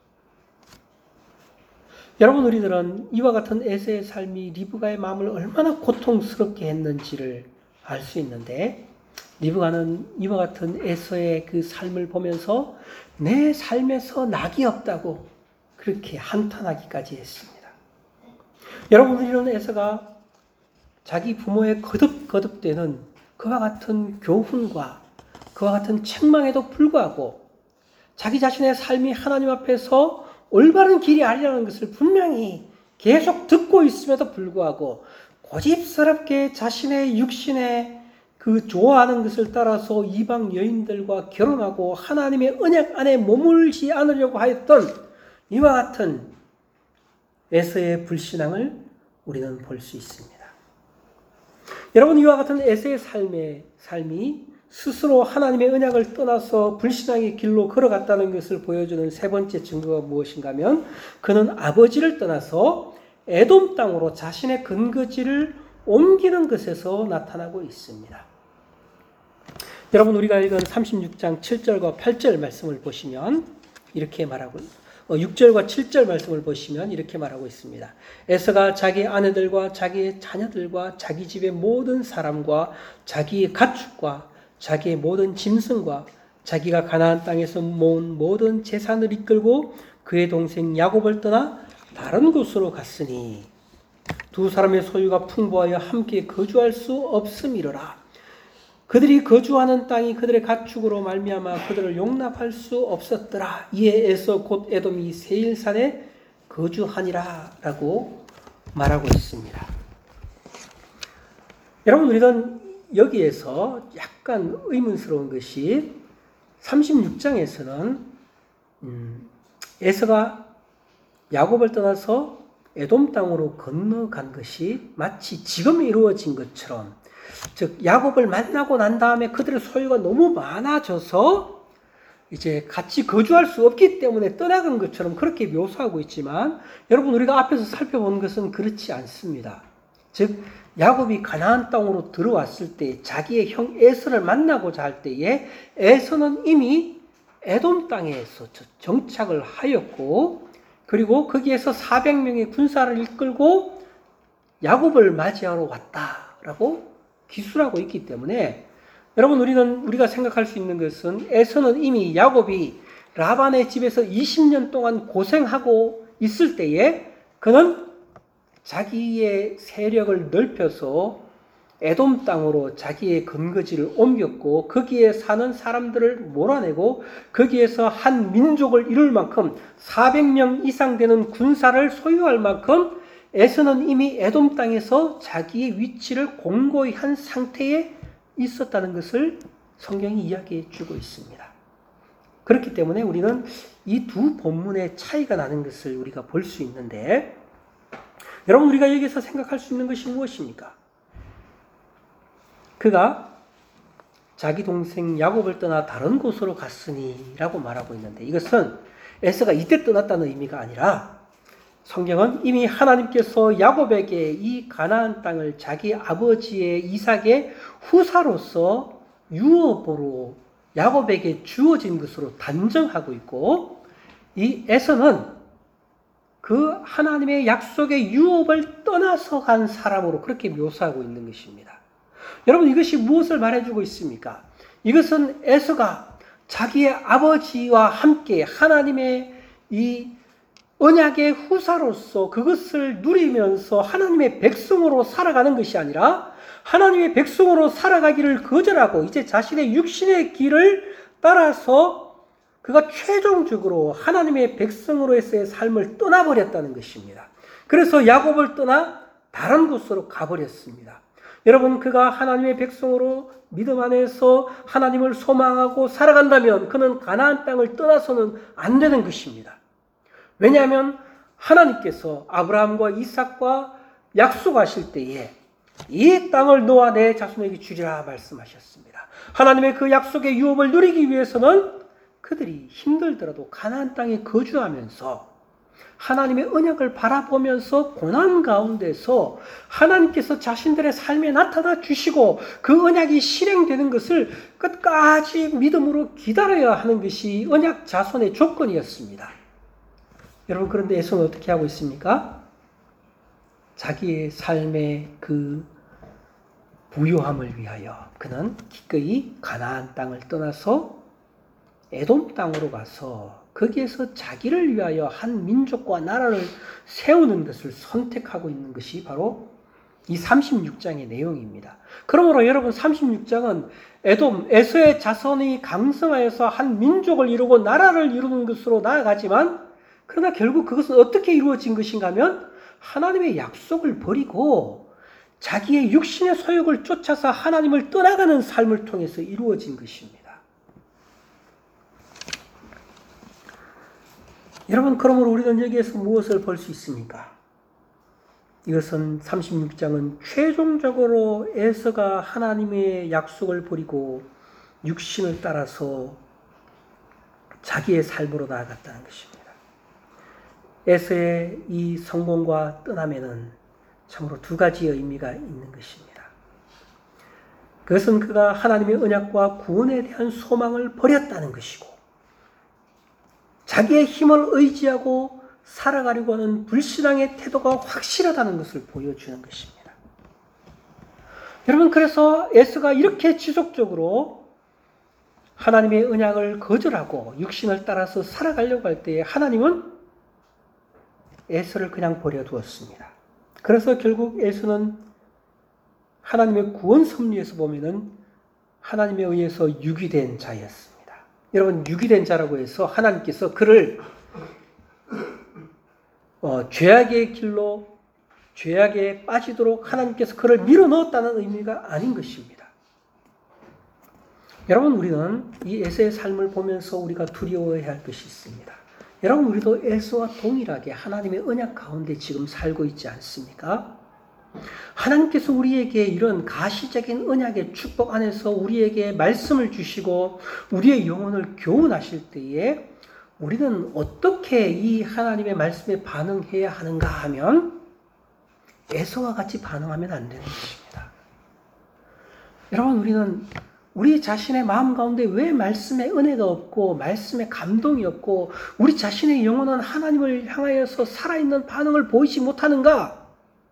여러분, 우리들은 이와 같은 에서의 삶이 리브가의 마음을 얼마나 고통스럽게 했는지를 알 수 있는데, 리브가는 이와 같은 에서의 그 삶을 보면서 내 삶에서 낙이 없다고 그렇게 한탄하기까지 했습니다. 여러분, 우리는 에서가 자기 부모의 거듭거듭되는 그와 같은 교훈과 그와 같은 책망에도 불구하고 자기 자신의 삶이 하나님 앞에서 올바른 길이 아니라는 것을 분명히 계속 듣고 있음에도 불구하고 고집스럽게 자신의 육신의 그 좋아하는 것을 따라서 이방 여인들과 결혼하고 하나님의 언약 안에 머물지 않으려고 하였던 이와 같은 에서의 불신앙을 우리는 볼 수 있습니다. 여러분, 이와 같은 에서의 삶이 스스로 하나님의 언약을 떠나서 불신앙의 길로 걸어갔다는 것을 보여주는 세 번째 증거가 무엇인가 하면, 그는 아버지를 떠나서 에돔 땅으로 자신의 근거지를 옮기는 것에서 나타나고 있습니다. 여러분, 우리가 읽은 36장 7절과 8절 말씀을 보시면 이렇게 말하고 6절과 7절 말씀을 보시면 이렇게 말하고 있습니다. 에서가 자기 아내들과 자기의 자녀들과 자기 집의 모든 사람과 자기의 가축과 자기의 모든 짐승과 자기가 가나안 땅에서 모은 모든 재산을 이끌고 그의 동생 야곱을 떠나 다른 곳으로 갔으니 두 사람의 소유가 풍부하여 함께 거주할 수 없음이로라. 그들이 거주하는 땅이 그들의 가축으로 말미암아 그들을 용납할 수 없었더라. 이에 에서 곧 에돔이 세일산에 거주하니라 라고 말하고 있습니다. 여러분, 우리는 여기에서 약간 의문스러운 것이 36장에서는 에서가 야곱을 떠나서 에돔 땅으로 건너간 것이 마치 지금 이루어진 것처럼, 즉 야곱을 만나고 난 다음에 그들의 소유가 너무 많아져서 이제 같이 거주할 수 없기 때문에 떠나간 것처럼 그렇게 묘사하고 있지만, 여러분, 우리가 앞에서 살펴본 것은 그렇지 않습니다. 즉 야곱이 가나안 땅으로 들어왔을 때 자기의 형 에서를 만나고자 할 때에 에서는 이미 에돔 땅에서 정착을 하였고, 그리고 거기에서 400명의 군사를 이끌고 야곱을 맞이하러 왔다라고 기술하고 있기 때문에, 여러분, 우리가 생각할 수 있는 것은 에서는 이미 야곱이 라반의 집에서 20년 동안 고생하고 있을 때에 그는 자기의 세력을 넓혀서 에돔 땅으로 자기의 근거지를 옮겼고 거기에 사는 사람들을 몰아내고 거기에서 한 민족을 이룰 만큼 400명 이상 되는 군사를 소유할 만큼 에서는 이미 에돔 땅에서 자기의 위치를 공고히 한 상태에 있었다는 것을 성경이 이야기해 주고 있습니다. 그렇기 때문에 우리는 이 두 본문의 차이가 나는 것을 우리가 볼 수 있는데, 여러분, 우리가 여기서 생각할 수 있는 것이 무엇입니까? 그가 자기 동생 야곱을 떠나 다른 곳으로 갔으니 라고 말하고 있는데, 이것은 에서가 이때 떠났다는 의미가 아니라 성경은 이미 하나님께서 야곱에게 이 가나안 땅을 자기 아버지의 이삭의 후사로서 유업으로 야곱에게 주어진 것으로 단정하고 있고, 이 에서는 그 하나님의 약속의 유업을 떠나서 간 사람으로 그렇게 묘사하고 있는 것입니다. 여러분, 이것이 무엇을 말해주고 있습니까? 이것은 에서가 자기의 아버지와 함께 하나님의 이 언약의 후사로서 그것을 누리면서 하나님의 백성으로 살아가는 것이 아니라 하나님의 백성으로 살아가기를 거절하고 이제 자신의 육신의 길을 따라서 그가 최종적으로 하나님의 백성으로서의 삶을 떠나버렸다는 것입니다. 그래서 야곱을 떠나 다른 곳으로 가버렸습니다. 여러분, 그가 하나님의 백성으로 믿음 안에서 하나님을 소망하고 살아간다면 그는 가나안 땅을 떠나서는 안 되는 것입니다. 왜냐하면 하나님께서 아브라함과 이삭과 약속하실 때에 이 땅을 너와 내 자손에게 주리라 말씀하셨습니다. 하나님의 그 약속의 유업을 누리기 위해서는 그들이 힘들더라도 가나안 땅에 거주하면서 하나님의 언약을 바라보면서 고난 가운데서 하나님께서 자신들의 삶에 나타나 주시고 그 언약이 실행되는 것을 끝까지 믿음으로 기다려야 하는 것이 언약 자손의 조건이었습니다. 여러분, 그런데 에서는 어떻게 하고 있습니까? 자기의 삶의 그 부유함을 위하여 그는 기꺼이 가나안 땅을 떠나서 에돔 땅으로 가서 거기에서 자기를 위하여 한 민족과 나라를 세우는 것을 선택하고 있는 것이 바로 이 36장의 내용입니다. 그러므로 여러분, 36장은 에돔, 에서의 자손이 강성하여서 한 민족을 이루고 나라를 이루는 것으로 나아가지만 그러나 결국 그것은 어떻게 이루어진 것인가 하면 하나님의 약속을 버리고 자기의 육신의 소욕을 쫓아서 하나님을 떠나가는 삶을 통해서 이루어진 것입니다. 여러분, 그러므로 우리는 여기에서 무엇을 볼 수 있습니까? 이것은 36장은 최종적으로 에서가 하나님의 약속을 버리고 육신을 따라서 자기의 삶으로 나아갔다는 것입니다. 에서의 이 성공과 떠남에는 참으로 두 가지의 의미가 있는 것입니다. 그것은 그가 하나님의 언약과 구원에 대한 소망을 버렸다는 것이고 자기의 힘을 의지하고 살아가려고 하는 불신앙의 태도가 확실하다는 것을 보여주는 것입니다. 여러분, 그래서 에서가 이렇게 지속적으로 하나님의 언약을 거절하고 육신을 따라서 살아가려고 할 때에 하나님은 에서를 그냥 버려두었습니다. 그래서 결국 에서는 하나님의 구원 섭리에서 보면은 하나님에 의해서 유기된 자였습니다. 여러분, 유기된 자라고 해서 하나님께서 그를 죄악의 길로 죄악에 빠지도록 하나님께서 그를 밀어넣었다는 의미가 아닌 것입니다. 여러분, 우리는 이 에서의 삶을 보면서 우리가 두려워해야 할 것이 있습니다. 여러분, 우리도 에서와 동일하게 하나님의 언약 가운데 지금 살고 있지 않습니까? 하나님께서 우리에게 이런 가시적인 언약의 축복 안에서 우리에게 말씀을 주시고 우리의 영혼을 교훈하실 때에 우리는 어떻게 이 하나님의 말씀에 반응해야 하는가 하면 에서와 같이 반응하면 안 되는 것입니다. 여러분, 우리는 우리 자신의 마음 가운데 왜 말씀에 은혜가 없고 말씀에 감동이 없고 우리 자신의 영혼은 하나님을 향하여서 살아있는 반응을 보이지 못하는가?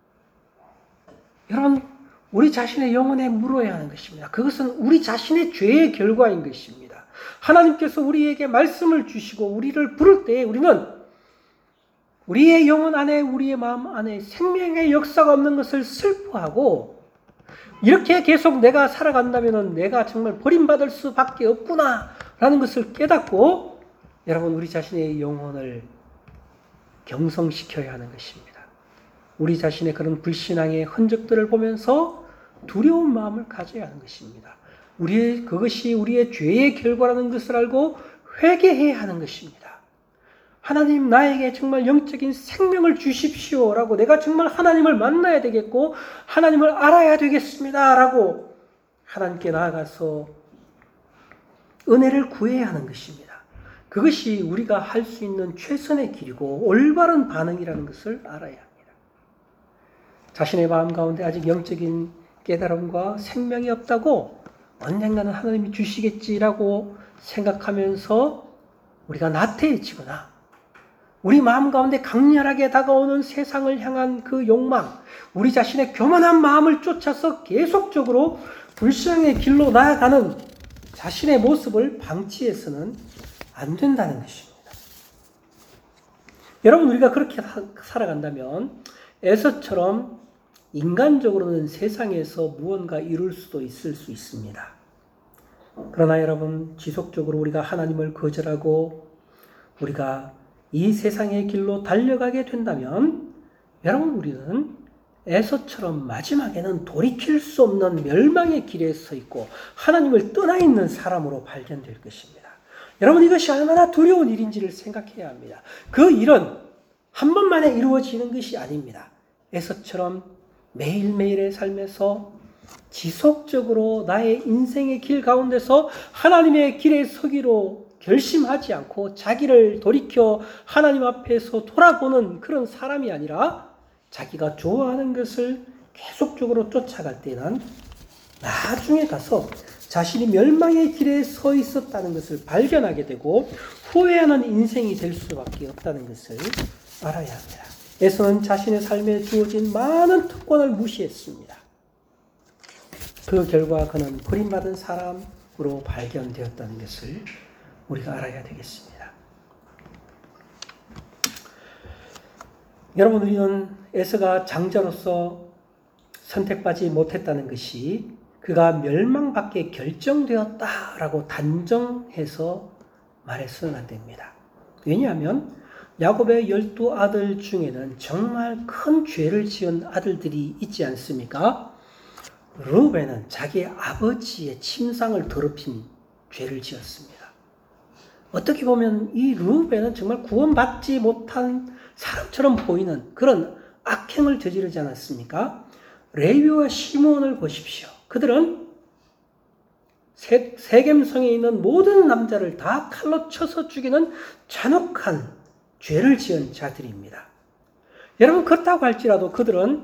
여러분, 우리 자신의 영혼에 물어야 하는 것입니다. 그것은 우리 자신의 죄의 결과인 것입니다. 하나님께서 우리에게 말씀을 주시고 우리를 부를 때에 우리는 우리의 영혼 안에 우리의 마음 안에 생명의 역사가 없는 것을 슬퍼하고 이렇게 계속 내가 살아간다면 내가 정말 버림받을 수밖에 없구나 라는 것을 깨닫고 여러분, 우리 자신의 영혼을 경성시켜야 하는 것입니다. 우리 자신의 그런 불신앙의 흔적들을 보면서 두려운 마음을 가져야 하는 것입니다. 그것이 우리의 죄의 결과라는 것을 알고 회개해야 하는 것입니다. 하나님, 나에게 정말 영적인 생명을 주십시오 라고 내가 정말 하나님을 만나야 되겠고 하나님을 알아야 되겠습니다 라고 하나님께 나아가서 은혜를 구해야 하는 것입니다. 그것이 우리가 할 수 있는 최선의 길이고 올바른 반응이라는 것을 알아야 합니다. 자신의 마음 가운데 아직 영적인 깨달음과 생명이 없다고 언젠가는 하나님이 주시겠지라고 생각하면서 우리가 나태해지거나 우리 마음 가운데 강렬하게 다가오는 세상을 향한 그 욕망, 우리 자신의 교만한 마음을 쫓아서 계속적으로 불신앙의 길로 나아가는 자신의 모습을 방치해서는 안 된다는 것입니다. 여러분, 우리가 그렇게 살아간다면 에서처럼 인간적으로는 세상에서 무언가 이룰 수도 있을 수 있습니다. 그러나 여러분, 지속적으로 우리가 하나님을 거절하고 우리가 이 세상의 길로 달려가게 된다면 여러분, 우리는 에서처럼 마지막에는 돌이킬 수 없는 멸망의 길에 서 있고 하나님을 떠나 있는 사람으로 발견될 것입니다. 여러분, 이것이 얼마나 두려운 일인지를 생각해야 합니다. 그 일은 한 번만에 이루어지는 것이 아닙니다. 에서처럼 매일매일의 삶에서 지속적으로 나의 인생의 길 가운데서 하나님의 길에 서기로 결심하지 않고 자기를 돌이켜 하나님 앞에서 돌아보는 그런 사람이 아니라 자기가 좋아하는 것을 계속적으로 쫓아갈 때는 나중에 가서 자신이 멸망의 길에 서 있었다는 것을 발견하게 되고 후회하는 인생이 될 수밖에 없다는 것을 알아야 합니다. 에서는 자신의 삶에 주어진 많은 특권을 무시했습니다. 그 결과 그는 버림받은 사람으로 발견되었다는 것을 우리가 알아야 되겠습니다. 여러분, 우리는 에서가 장자로서 선택받지 못했다는 것이 그가 멸망받게 결정되었다라고 단정해서 말해서는 안 됩니다. 왜냐하면 야곱의 12아들 중에는 정말 큰 죄를 지은 아들들이 있지 않습니까? 르우벤은 자기의 아버지의 침상을 더럽힌 죄를 지었습니다. 어떻게 보면 이 르우벤은 정말 구원받지 못한 사람처럼 보이는 그런 악행을 저지르지 않았습니까? 레위와 시므온을 보십시오. 그들은 세겜성에 있는 모든 남자를 다 칼로 쳐서 죽이는 잔혹한 죄를 지은 자들입니다. 여러분, 그렇다고 할지라도 그들은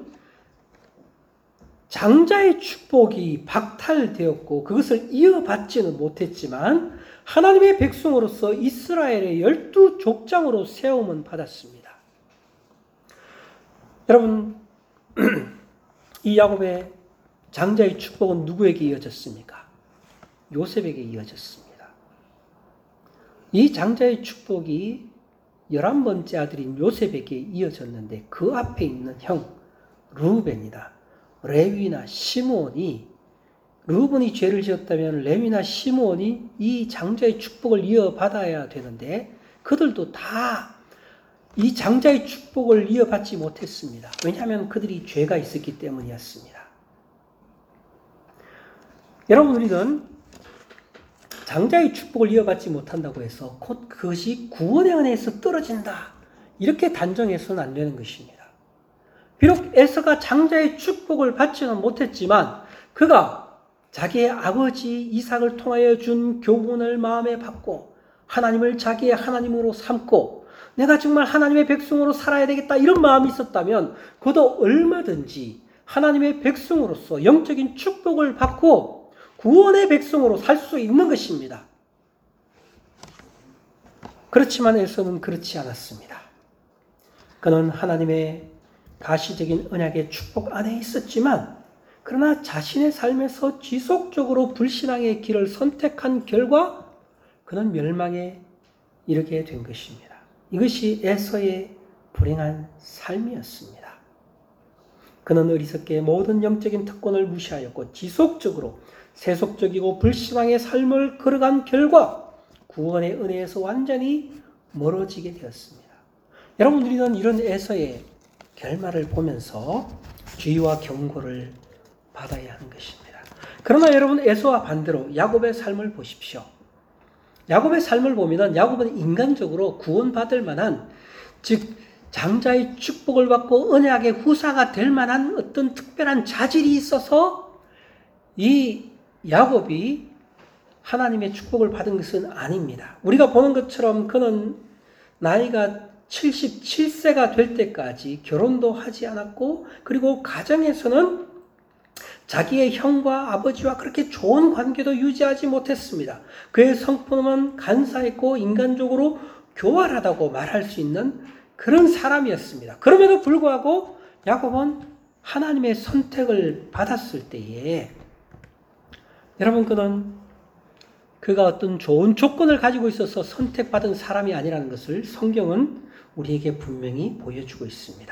장자의 축복이 박탈되었고 그것을 이어받지는 못했지만 하나님의 백성으로서 이스라엘의 12족장으로 세움은 받았습니다. 여러분, 이 야곱의 장자의 축복은 누구에게 이어졌습니까? 요셉에게 이어졌습니다. 이 장자의 축복이 11번째 아들인 요셉에게 이어졌는데 그 앞에 있는 형 르우벤이나 레위나 시므온이, 르우벤이 죄를 지었다면 레위나 시므온이 이 장자의 축복을 이어받아야 되는데 그들도 다 이 장자의 축복을 이어받지 못했습니다. 왜냐하면 그들이 죄가 있었기 때문이었습니다. 여러분, 우리는 장자의 축복을 이어받지 못한다고 해서 곧 그것이 구원의 은혜에서 떨어진다, 이렇게 단정해서는 안 되는 것입니다. 비록 에서가 장자의 축복을 받지는 못했지만 그가 자기의 아버지 이삭을 통하여 준 교훈을 마음에 받고 하나님을 자기의 하나님으로 삼고 내가 정말 하나님의 백성으로 살아야 되겠다, 이런 마음이 있었다면 그도 얼마든지 하나님의 백성으로서 영적인 축복을 받고 구원의 백성으로 살 수 있는 것입니다. 그렇지만 에서는 그렇지 않았습니다. 그는 하나님의 가시적인 언약의 축복 안에 있었지만 그러나 자신의 삶에서 지속적으로 불신앙의 길을 선택한 결과 그는 멸망에 이르게 된 것입니다. 이것이 에서의 불행한 삶이었습니다. 그는 어리석게 모든 영적인 특권을 무시하였고 지속적으로 세속적이고 불신앙의 삶을 걸어간 결과 구원의 은혜에서 완전히 멀어지게 되었습니다. 여러분, 우리는 이런 에서의 결말을 보면서 주의와 경고를 받아야 하는 것입니다. 그러나 여러분, 에서와 반대로 야곱의 삶을 보십시오. 야곱의 삶을 보면 야곱은 인간적으로 구원받을 만한, 즉 장자의 축복을 받고 언약의 후사가 될 만한 어떤 특별한 자질이 있어서 이 야곱이 하나님의 축복을 받은 것은 아닙니다. 우리가 보는 것처럼 그는 나이가 77세가 될 때까지 결혼도 하지 않았고 그리고 가정에서는 자기의 형과 아버지와 그렇게 좋은 관계도 유지하지 못했습니다. 그의 성품은 간사했고 인간적으로 교활하다고 말할 수 있는 그런 사람이었습니다. 그럼에도 불구하고 야곱은 하나님의 선택을 받았을 때에 여러분, 그가 어떤 좋은 조건을 가지고 있어서 선택받은 사람이 아니라는 것을 성경은 우리에게 분명히 보여주고 있습니다.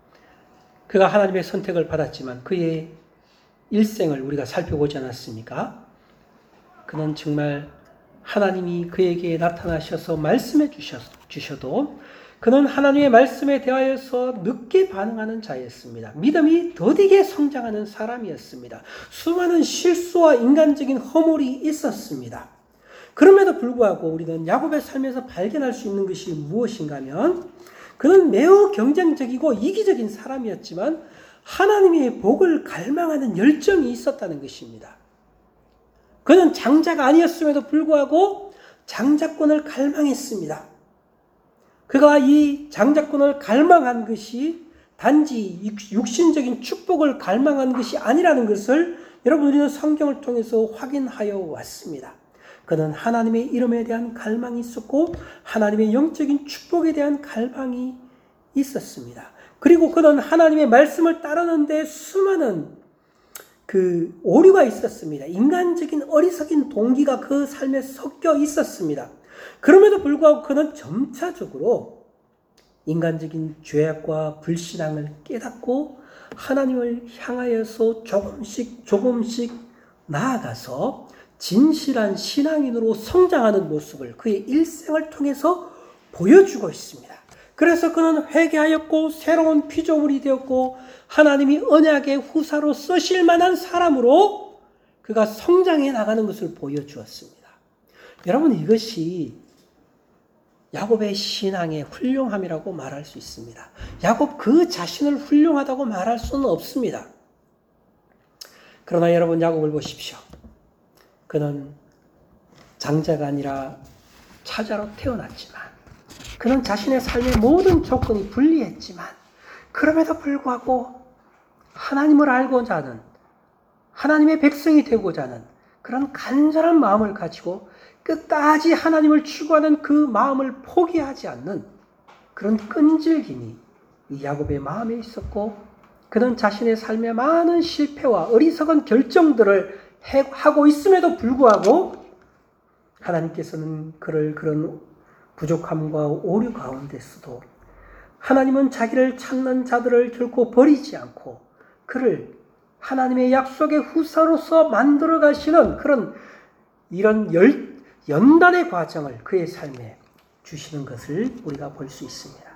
그가 하나님의 선택을 받았지만 그의 일생을 우리가 살펴보지 않았습니까? 그는 정말 하나님이 그에게 나타나셔서 말씀해 주셔도 그는 하나님의 말씀에 대하여서 늦게 반응하는 자였습니다. 믿음이 더디게 성장하는 사람이었습니다. 수많은 실수와 인간적인 허물이 있었습니다. 그럼에도 불구하고 우리는 야곱의 삶에서 발견할 수 있는 것이 무엇인가 하면 그는 매우 경쟁적이고 이기적인 사람이었지만 하나님의 복을 갈망하는 열정이 있었다는 것입니다. 그는 장자가 아니었음에도 불구하고 장자권을 갈망했습니다. 그가 이 장자권을 갈망한 것이 단지 육신적인 축복을 갈망한 것이 아니라는 것을 여러분 우리는 성경을 통해서 확인하여 왔습니다. 그는 하나님의 이름에 대한 갈망이 있었고 하나님의 영적인 축복에 대한 갈망이 있었습니다. 그리고 그는 하나님의 말씀을 따르는데 수많은 그 오류가 있었습니다. 인간적인 어리석인 동기가 그 삶에 섞여 있었습니다. 그럼에도 불구하고 그는 점차적으로 인간적인 죄악과 불신앙을 깨닫고 하나님을 향하여서 조금씩 나아가서 진실한 신앙인으로 성장하는 모습을 그의 일생을 통해서 보여주고 있습니다. 그래서 그는 회개하였고 새로운 피조물이 되었고 하나님이 언약의 후사로 쓰실 만한 사람으로 그가 성장해 나가는 것을 보여주었습니다. 여러분 이것이 야곱의 신앙의 훌륭함이라고 말할 수 있습니다. 야곱 그 자신을 훌륭하다고 말할 수는 없습니다. 그러나 여러분 야곱을 보십시오. 그는 장자가 아니라 차자로 태어났지만 그는 자신의 삶의 모든 조건이 불리했지만 그럼에도 불구하고 하나님을 알고자 하는 하나님의 백성이 되고자 하는 그런 간절한 마음을 가지고 끝까지 하나님을 추구하는 그 마음을 포기하지 않는 그런 끈질김이 이 야곱의 마음에 있었고 그는 자신의 삶의 많은 실패와 어리석은 결정들을 하고 있음에도 불구하고 하나님께서는 그를 그런 부족함과 오류 가운데서도 하나님은 자기를 찾는 자들을 결코 버리지 않고 그를 하나님의 약속의 후사로서 만들어 가시는 그런 이런 연단의 과정을 그의 삶에 주시는 것을 우리가 볼 수 있습니다.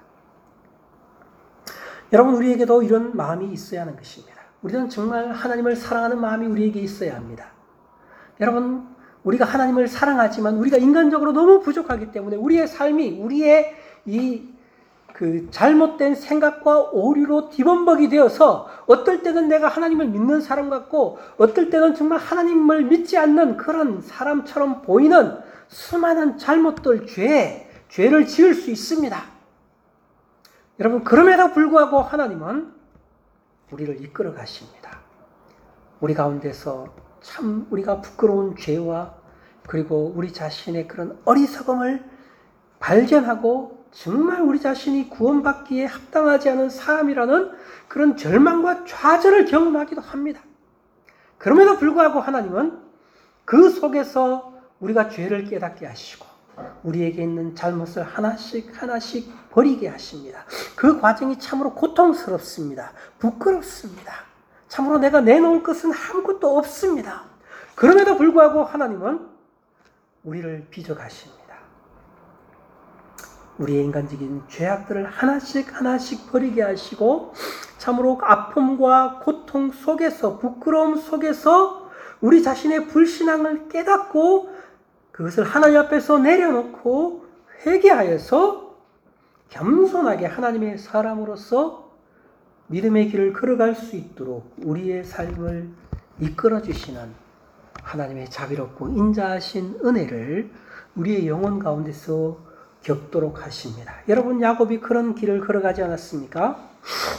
여러분 우리에게도 이런 마음이 있어야 하는 것입니다. 우리는 정말 하나님을 사랑하는 마음이 우리에게 있어야 합니다. 여러분 우리가 하나님을 사랑하지만 우리가 인간적으로 너무 부족하기 때문에 우리의 삶이 우리의 이 잘못된 생각과 오류로 뒤범벅이 되어서 어떨 때는 내가 하나님을 믿는 사람 같고 어떨 때는 정말 하나님을 믿지 않는 그런 사람처럼 보이는 수많은 잘못들, 죄를 지을 수 있습니다. 여러분 그럼에도 불구하고 하나님은 우리를 이끌어 가십니다. 우리 가운데서 참 우리가 부끄러운 죄와 그리고 우리 자신의 그런 어리석음을 발견하고 정말 우리 자신이 구원받기에 합당하지 않은 사람이라는 그런 절망과 좌절을 경험하기도 합니다. 그럼에도 불구하고 하나님은 그 속에서 우리가 죄를 깨닫게 하시고 우리에게 있는 잘못을 하나씩 버리게 하십니다. 그 과정이 참으로 고통스럽습니다. 부끄럽습니다. 참으로 내가 내놓을 것은 아무것도 없습니다. 그럼에도 불구하고 하나님은 우리를 빚어가십니다. 우리의 인간적인 죄악들을 하나씩 버리게 하시고 참으로 아픔과 고통 속에서 부끄러움 속에서 우리 자신의 불신앙을 깨닫고 그것을 하나님 앞에서 내려놓고 회개하여서 겸손하게 하나님의 사람으로서 믿음의 길을 걸어갈 수 있도록 우리의 삶을 이끌어 주시는 하나님의 자비롭고 인자하신 은혜를 우리의 영혼 가운데서 겪도록 하십니다. 여러분 야곱이 그런 길을 걸어가지 않았습니까?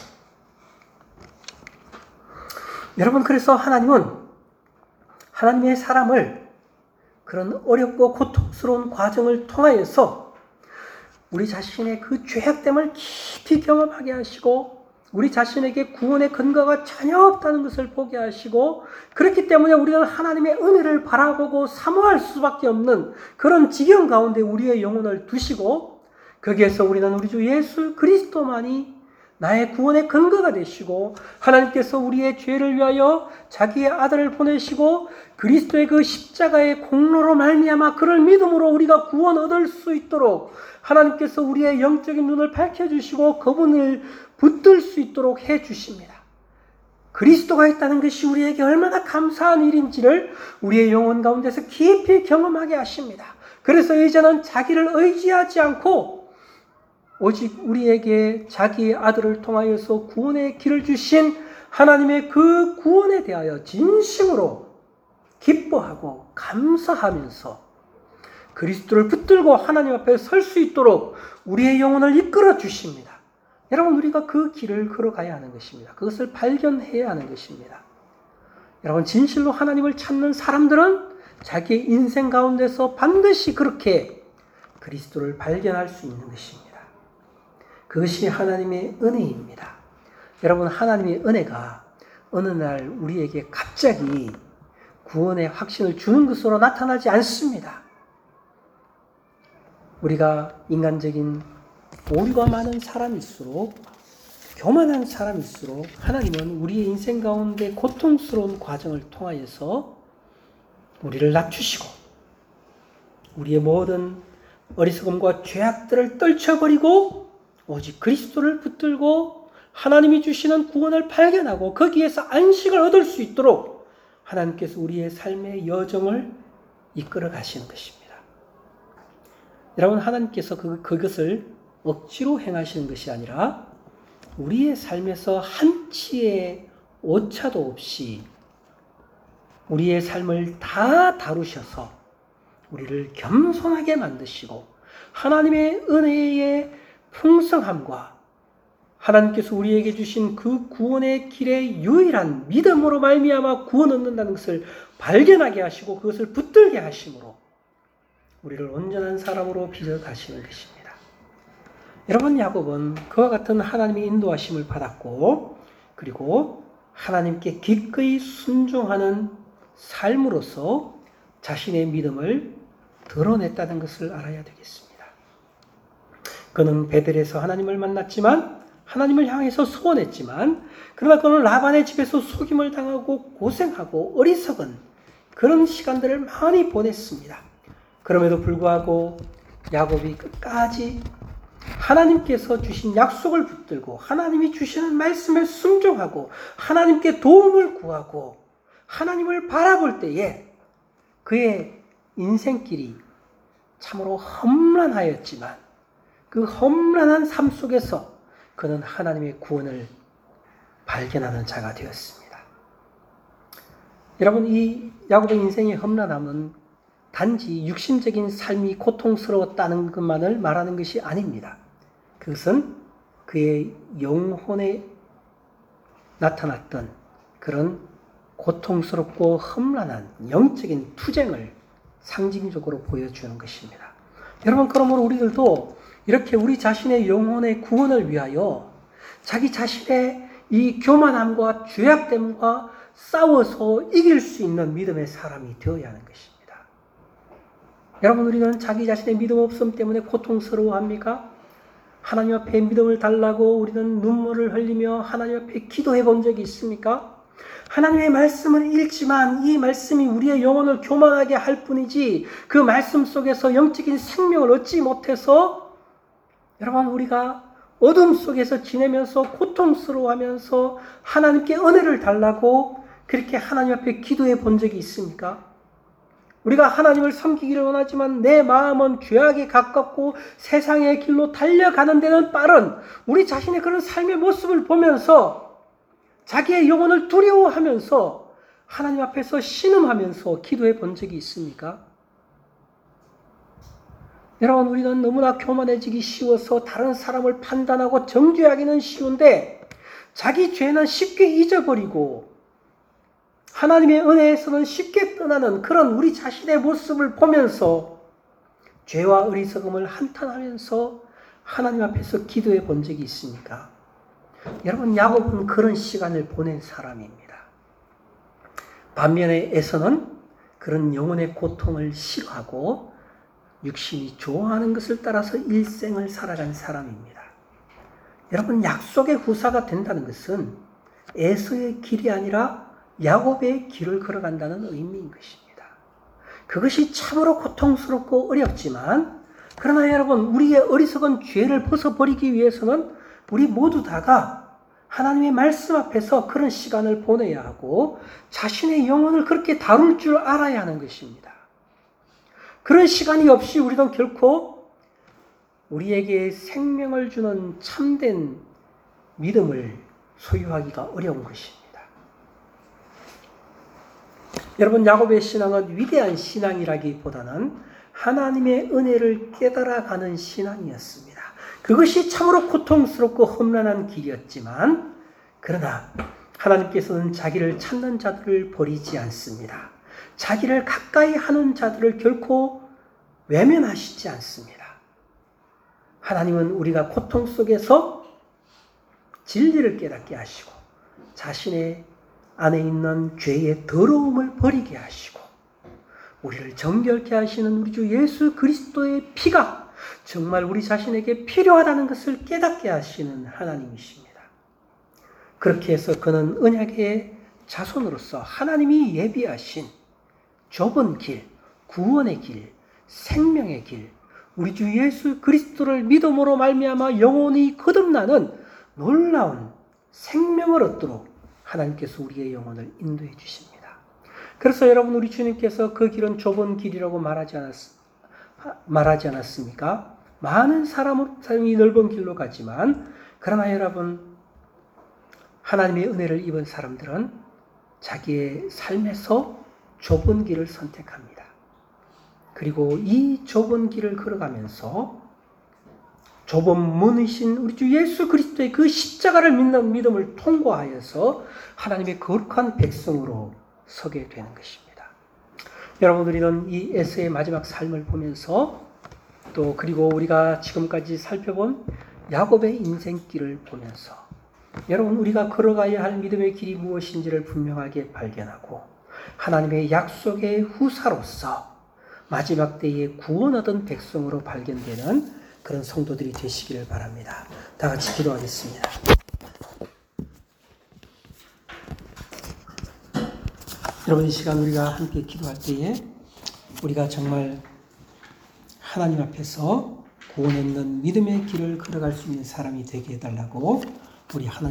여러분 그래서 하나님은 하나님의 사람을 그런 어렵고 고통스러운 과정을 통하여서 우리 자신의 그 죄악됨을 깊이 경험하게 하시고 우리 자신에게 구원의 근거가 전혀 없다는 것을 보게 하시고 그렇기 때문에 우리는 하나님의 은혜를 바라보고 사모할 수밖에 없는 그런 지경 가운데 우리의 영혼을 두시고 거기에서 우리는 우리 주 예수 그리스도만이 나의 구원의 근거가 되시고 하나님께서 우리의 죄를 위하여 자기의 아들을 보내시고 그리스도의 그 십자가의 공로로 말미암아 그를 믿음으로 우리가 구원 얻을 수 있도록 하나님께서 우리의 영적인 눈을 밝혀주시고 그분을 붙들 수 있도록 해주십니다. 그리스도가 있다는 것이 우리에게 얼마나 감사한 일인지를 우리의 영혼 가운데서 깊이 경험하게 하십니다. 그래서 이제는 자기를 의지하지 않고 오직 우리에게 자기의 아들을 통하여서 구원의 길을 주신 하나님의 그 구원에 대하여 진심으로 기뻐하고 감사하면서 그리스도를 붙들고 하나님 앞에 설 수 있도록 우리의 영혼을 이끌어 주십니다. 여러분, 우리가 그 길을 걸어가야 하는 것입니다. 그것을 발견해야 하는 것입니다. 여러분, 진실로 하나님을 찾는 사람들은 자기의 인생 가운데서 반드시 그렇게 그리스도를 발견할 수 있는 것입니다. 그것이 하나님의 은혜입니다. 여러분, 하나님의 은혜가 어느 날 우리에게 갑자기 구원의 확신을 주는 것으로 나타나지 않습니다. 우리가 인간적인 오류가 많은 사람일수록, 교만한 사람일수록 하나님은 우리의 인생 가운데 고통스러운 과정을 통하여서 우리를 낮추시고 우리의 모든 어리석음과 죄악들을 떨쳐버리고 오직 그리스도를 붙들고 하나님이 주시는 구원을 발견하고 거기에서 안식을 얻을 수 있도록 하나님께서 우리의 삶의 여정을 이끌어 가시는 것입니다. 여러분, 하나님께서 그것을 억지로 행하시는 것이 아니라 우리의 삶에서 한치의 오차도 없이 우리의 삶을 다 다루셔서 우리를 겸손하게 만드시고 하나님의 은혜의 풍성함과 하나님께서 우리에게 주신 그 구원의 길의 유일한 믿음으로 말미암아 구원 얻는다는 것을 발견하게 하시고 그것을 붙들게 하심으로 우리를 온전한 사람으로 빚어 가시는 것입니다. 여러분, 야곱은 그와 같은 하나님의 인도하심을 받았고 그리고 하나님께 기꺼이 순종하는 삶으로서 자신의 믿음을 드러냈다는 것을 알아야 되겠습니다. 그는 베델에서 하나님을 만났지만 하나님을 향해서 소원했지만 그러나 그는 라반의 집에서 속임을 당하고 고생하고 어리석은 그런 시간들을 많이 보냈습니다. 그럼에도 불구하고 야곱이 끝까지 하나님께서 주신 약속을 붙들고 하나님이 주시는 말씀에 순종하고 하나님께 도움을 구하고 하나님을 바라볼 때에 그의 인생길이 참으로 험난하였지만 그 험난한 삶 속에서 그는 하나님의 구원을 발견하는 자가 되었습니다. 여러분, 이 야곱의 인생의 험난함은 단지 육신적인 삶이 고통스러웠다는 것만을 말하는 것이 아닙니다. 그것은 그의 영혼에 나타났던 그런 고통스럽고 험난한 영적인 투쟁을 상징적으로 보여주는 것입니다. 여러분, 그러므로 우리들도 이렇게 우리 자신의 영혼의 구원을 위하여 자기 자신의 이 교만함과 죄악됨과 싸워서 이길 수 있는 믿음의 사람이 되어야 하는 것입니다. 여러분, 우리는 자기 자신의 믿음 없음 때문에 고통스러워합니까? 하나님 앞에 믿음을 달라고 우리는 눈물을 흘리며 하나님 앞에 기도해 본 적이 있습니까? 하나님의 말씀을 읽지만 이 말씀이 우리의 영혼을 교만하게 할 뿐이지 그 말씀 속에서 영적인 생명을 얻지 못해서 여러분, 우리가 어둠 속에서 지내면서 고통스러워하면서 하나님께 은혜를 달라고 그렇게 하나님 앞에 기도해 본 적이 있습니까? 우리가 하나님을 섬기기를 원하지만 내 마음은 죄악에 가깝고 세상의 길로 달려가는 데는 빠른 우리 자신의 그런 삶의 모습을 보면서 자기의 영혼을 두려워하면서 하나님 앞에서 신음하면서 기도해 본 적이 있습니까? 여러분, 우리는 너무나 교만해지기 쉬워서 다른 사람을 판단하고 정죄하기는 쉬운데 자기 죄는 쉽게 잊어버리고 하나님의 은혜에서는 쉽게 떠나는 그런 우리 자신의 모습을 보면서 죄와 어리석음을 한탄하면서 하나님 앞에서 기도해 본 적이 있습니까? 여러분, 야곱은 그런 시간을 보낸 사람입니다. 반면에 에서는 그런 영혼의 고통을 싫어하고 육신이 좋아하는 것을 따라서 일생을 살아간 사람입니다. 여러분, 약속의 후사가 된다는 것은 에서의 길이 아니라 야곱의 길을 걸어간다는 의미인 것입니다. 그것이 참으로 고통스럽고 어렵지만 그러나 여러분, 우리의 어리석은 죄를 벗어버리기 위해서는 우리 모두 다가 하나님의 말씀 앞에서 그런 시간을 보내야 하고 자신의 영혼을 그렇게 다룰 줄 알아야 하는 것입니다. 그런 시간이 없이 우리는 결코 우리에게 생명을 주는 참된 믿음을 소유하기가 어려운 것입니다. 여러분, 야곱의 신앙은 위대한 신앙이라기보다는 하나님의 은혜를 깨달아가는 신앙이었습니다. 그것이 참으로 고통스럽고 험난한 길이었지만, 그러나 하나님께서는 자기를 찾는 자들을 버리지 않습니다. 자기를 가까이 하는 자들을 결코 외면하시지 않습니다. 하나님은 우리가 고통 속에서 진리를 깨닫게 하시고 자신의 안에 있는 죄의 더러움을 버리게 하시고 우리를 정결케 하시는 우리 주 예수 그리스도의 피가 정말 우리 자신에게 필요하다는 것을 깨닫게 하시는 하나님이십니다. 그렇게 해서 그는 언약의 자손으로서 하나님이 예비하신 좁은 길, 구원의 길, 생명의 길, 우리 주 예수 그리스도를 믿음으로 말미암아 영혼이 거듭나는 놀라운 생명을 얻도록 하나님께서 우리의 영혼을 인도해 주십니다. 그래서 여러분, 우리 주님께서 그 길은 좁은 길이라고 말하지 않았습니까? 많은 사람이 넓은 길로 가지만, 그러나 여러분, 하나님의 은혜를 입은 사람들은 자기의 삶에서 좁은 길을 선택합니다. 그리고 이 좁은 길을 걸어가면서 좁은 문이신 우리 주 예수 그리스도의 그 십자가를 믿는 믿음을 통과하여서 하나님의 거룩한 백성으로 서게 되는 것입니다. 여러분, 우리는 이 에서의 마지막 삶을 보면서 또 그리고 우리가 지금까지 살펴본 야곱의 인생길을 보면서 여러분, 우리가 걸어가야 할 믿음의 길이 무엇인지를 분명하게 발견하고 하나님의 약속의 후사로서 마지막 때에 구원 얻은 백성으로 발견되는 그런 성도들이 되시기를 바랍니다. 다 같이 기도하겠습니다. 여러분, 이 시간 우리가 함께 기도할 때에 우리가 정말 하나님 앞에서 구원 얻는 믿음의 길을 걸어갈 수 있는 사람이 되게 해달라고 우리 하나님